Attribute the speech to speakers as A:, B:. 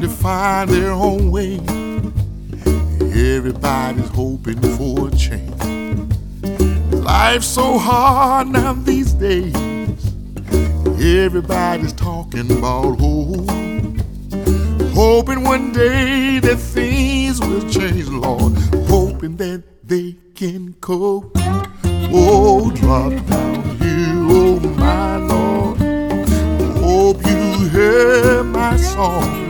A: to find their own way. Everybody's hoping for a change. Life's so hard now these days. Everybody's talking about hope, hoping one day that things will change, Lord, hoping that they can cope. Oh, drop down here, oh my Lord, hope you hear my song.